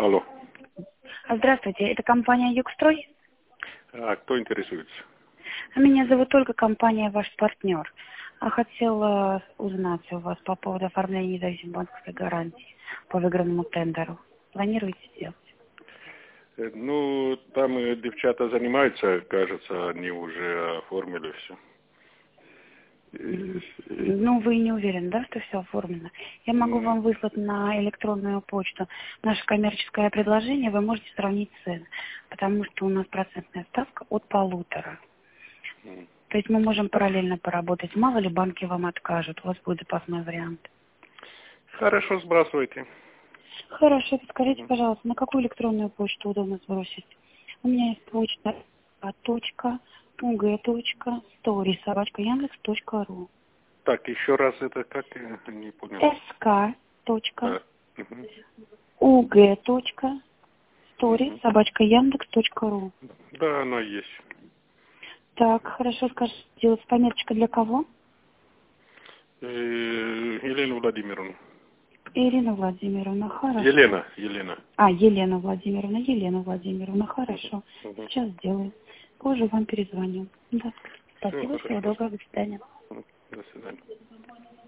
Алло. Здравствуйте, это компания «Югстрой». А кто интересуется? Меня зовут Ольга, компания «Ваш партнер». Хотела узнать у вас по поводу оформления независимой банковской гарантии по выигранному тендеру. Планируете сделать? Ну, там девчата занимаются, кажется, они уже оформили все. Ну, вы не уверены, да, что все оформлено? Я могу М, вам выслать на электронную почту наше коммерческое предложение, вы можете сравнить цены, потому что у нас процентная ставка от 1,5. м. То есть мы можем параллельно поработать. Мало ли банки вам откажут, у вас будет запасной вариант. Хорошо, сбрасывайте. Хорошо, подскажите, Мгм. пожалуйста, на какую электронную почту удобно сбросить? У меня есть почта ug.story@yandex.ru. Так, еще раз это как? Я не понял. А, мгм, мгм. sk.ug.story@yandex.ru. Да, оно есть. Так, хорошо, скажите, делать пометочка для кого? Елена Владимировна. Ирина Владимировна, хорошо. Елена. Елена Владимировна, Мгм, хорошо. мгм. Сейчас сделаю. Позже вам перезвоню. Да. Все Спасибо, всего хорошо. доброго, до свидания. До свидания.